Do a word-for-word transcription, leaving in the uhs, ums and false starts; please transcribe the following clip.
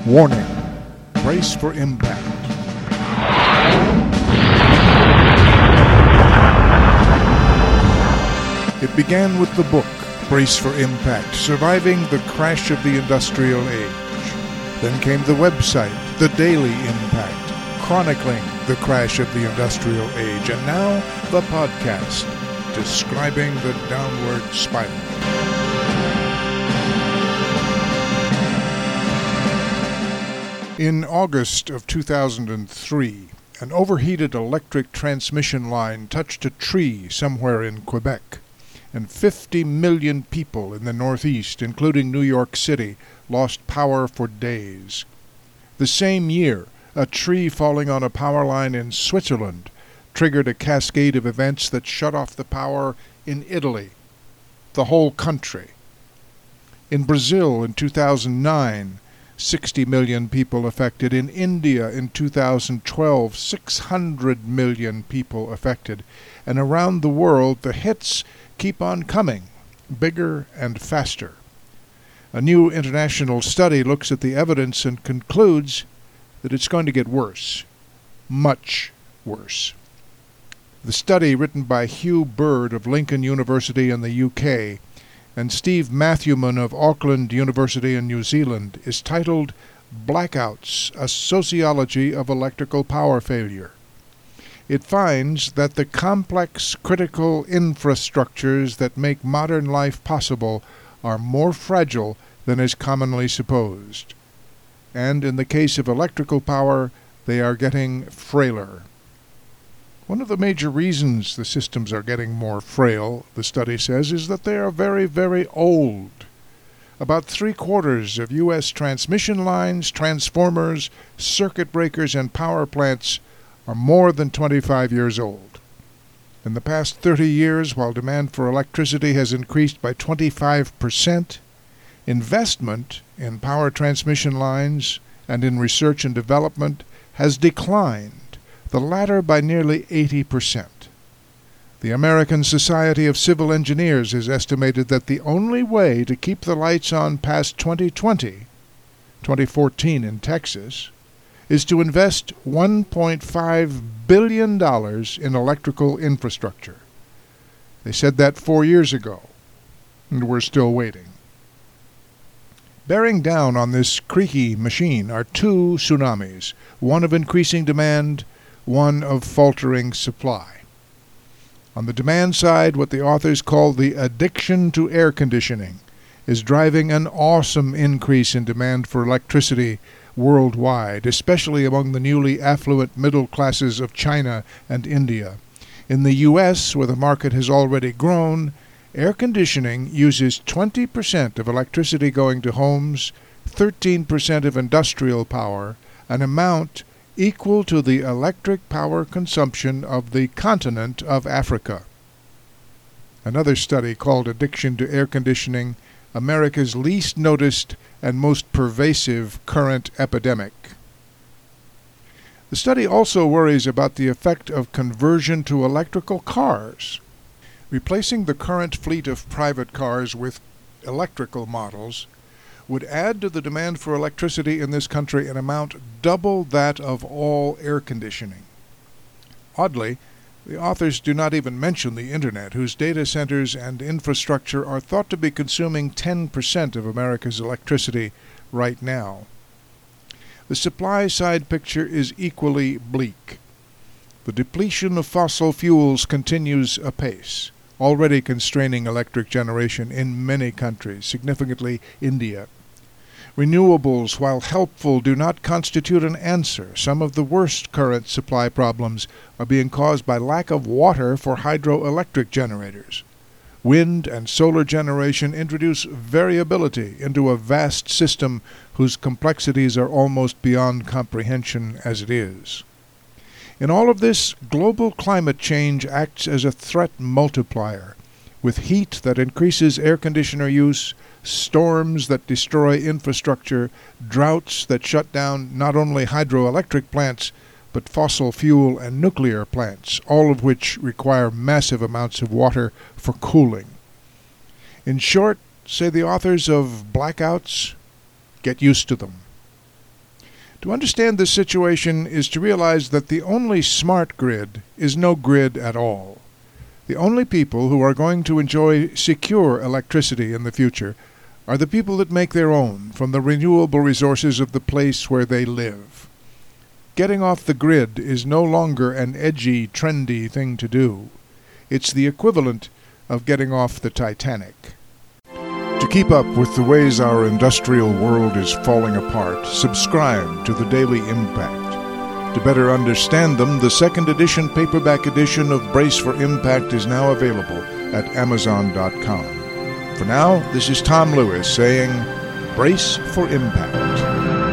Warning. Brace for impact. It began with the book, Brace for Impact, Surviving the Crash of the Industrial Age. Then came the website, The Daily Impact, chronicling the crash of the Industrial Age. And now, the podcast, describing the downward spiral. In August of two thousand three, an overheated electric transmission line touched a tree somewhere in Quebec, and fifty million people in the Northeast, including New York City, lost power for days. The same year, a tree falling on a power line in Switzerland triggered a cascade of events that shut off the power in Italy, the whole country. In Brazil in two thousand nine, sixty million people affected. In India in two thousand twelve, six hundred million people affected. And around the world, the hits keep on coming, bigger and faster. A new international study looks at the evidence and concludes that it's going to get worse, much worse. The study, written by Hugh Bird of Lincoln University in the U K and Steve Matthewman of Auckland University in New Zealand, is titled Blackouts, A Sociology of Electrical Power Failure. It finds that the complex critical infrastructures that make modern life possible are more fragile than is commonly supposed. And in the case of electrical power, they are getting frailer. One of the major reasons the systems are getting more frail, the study says, is that they are very, very old. About three-quarters of U S transmission lines, transformers, circuit breakers, and power plants are more than twenty-five years old. In the past thirty years, while demand for electricity has increased by twenty-five percent, investment in power transmission lines and in research and development has declined, the latter by nearly eighty percent. The American Society of Civil Engineers has estimated that the only way to keep the lights on past twenty twenty, twenty fourteen in Texas, is to invest one point five billion dollars in electrical infrastructure. They said that four years ago, and we're still waiting. Bearing down on this creaky machine are two tsunamis, one of increasing demand, one of faltering supply. On the demand side, what the authors call the addiction to air conditioning is driving an awesome increase in demand for electricity worldwide, especially among the newly affluent middle classes of China and India. In the U S, where the market has already grown, air conditioning uses twenty percent of electricity going to homes, thirteen percent of industrial power, an amount equal to the electric power consumption of the continent of Africa. Another study called Addiction to Air Conditioning, America's Least Noticed and Most Pervasive Current Epidemic. The study also worries about the effect of conversion to electrical cars. Replacing the current fleet of private cars with electrical models would add to the demand for electricity in this country an amount double that of all air conditioning. Oddly, the authors do not even mention the Internet, whose data centers and infrastructure are thought to be consuming ten percent of America's electricity right now. The supply-side picture is equally bleak. The depletion of fossil fuels continues apace, already constraining electric generation in many countries, significantly India. Renewables, while helpful, do not constitute an answer. Some of the worst current supply problems are being caused by lack of water for hydroelectric generators. Wind and solar generation introduce variability into a vast system whose complexities are almost beyond comprehension as it is. In all of this, global climate change acts as a threat multiplier, with heat that increases air conditioner use, storms that destroy infrastructure, droughts that shut down not only hydroelectric plants, but fossil fuel and nuclear plants, all of which require massive amounts of water for cooling. In short, say the authors of Blackouts, get used to them. To understand this situation is to realize that the only smart grid is no grid at all. The only people who are going to enjoy secure electricity in the future are the people that make their own from the renewable resources of the place where they live. Getting off the grid is no longer an edgy, trendy thing to do. It's the equivalent of getting off the Titanic. To keep up with the ways our industrial world is falling apart, subscribe to the Daily Impact. To better understand them, the second edition paperback edition of Brace for Impact is now available at amazon dot com. For now, this is Tom Lewis saying, Brace for Impact.